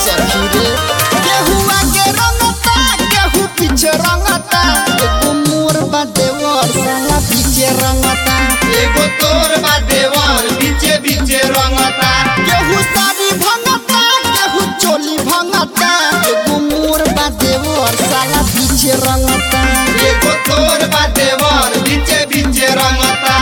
सखी रे केहू आगे रंगता केहू पीछे रंगता एगो मोर बा देवर साला पीछे रंगता एगो तोर बा देवर बीचे बीचे रंगता केहू साड़ी भंगता केहू चोली भंगता एगो मोर बा देवर साला पीछे रंगता एगो तोर बा देवर बीचे बीचे रंगता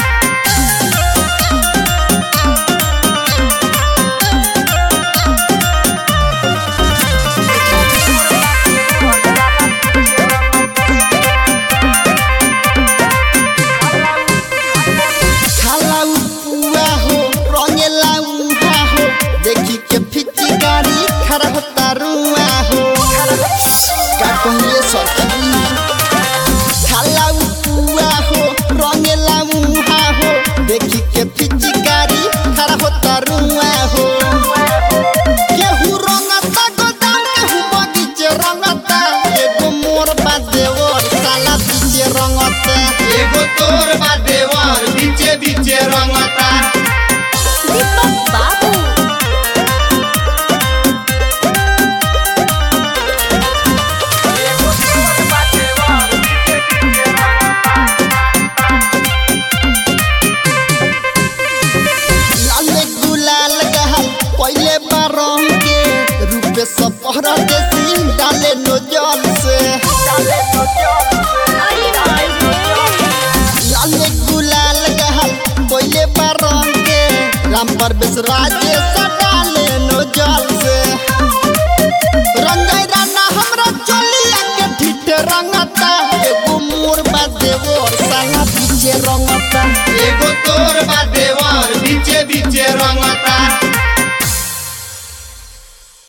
देखी के फिची गाड़ी खड़ा होता रुआ हो का कहिए सखी खाला उपुआ हो रंगेला मुहा हो देखी के फिची गाड़ी खड़ा होता रुआ हो केहू रंगता गोदाम केहू बगीचे रंगता एगो मोर बा देवर साला बीचे रंगता एगो तोर बा देवर बीचे बीचे रंगता दीपक बाबू पहले बारम के रूपे सपहरा देसी डाले नो जल से लाले गुलाल गहल पहले बारम के राम परवेश राजेश डाले नो जल से रंगाई राना हमरा चलिया के ठिठ रंगता एगो मोर बा देवर साला पीछे रंगता एगो तोर बा देवर बीचे बीचे रंगता